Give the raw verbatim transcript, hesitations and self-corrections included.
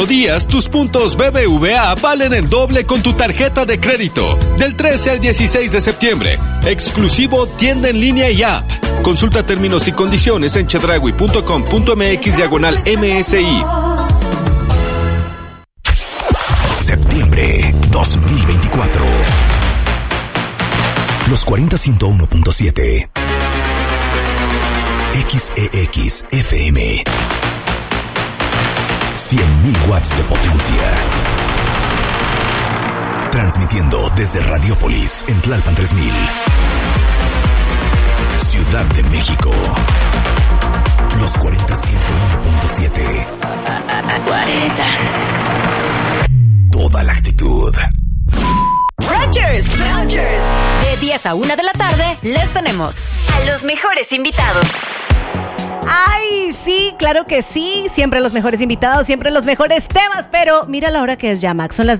días, tus puntos B B V A valen el doble con tu tarjeta de crédito. Del trece al dieciséis de septiembre. Exclusivo tienda en línea y app. Consulta términos y condiciones en chedraui punto com punto m x diagonal M S I. Septiembre dos mil veinticuatro. Los cuarenta ciento uno punto siete. X E X F M. cien mil watts de potencia. Transmitiendo desde Radiópolis en Tlalpan tres mil. Ciudad de México. Los cuarenta ciento uno punto siete. cuarenta. Toda la actitud. Rogers, Rogers. De diez a una de la tarde les tenemos a los mejores invitados. Ay, sí, claro que sí. Siempre los mejores invitados, siempre los mejores temas. Pero mira la hora que es ya, Max. Son las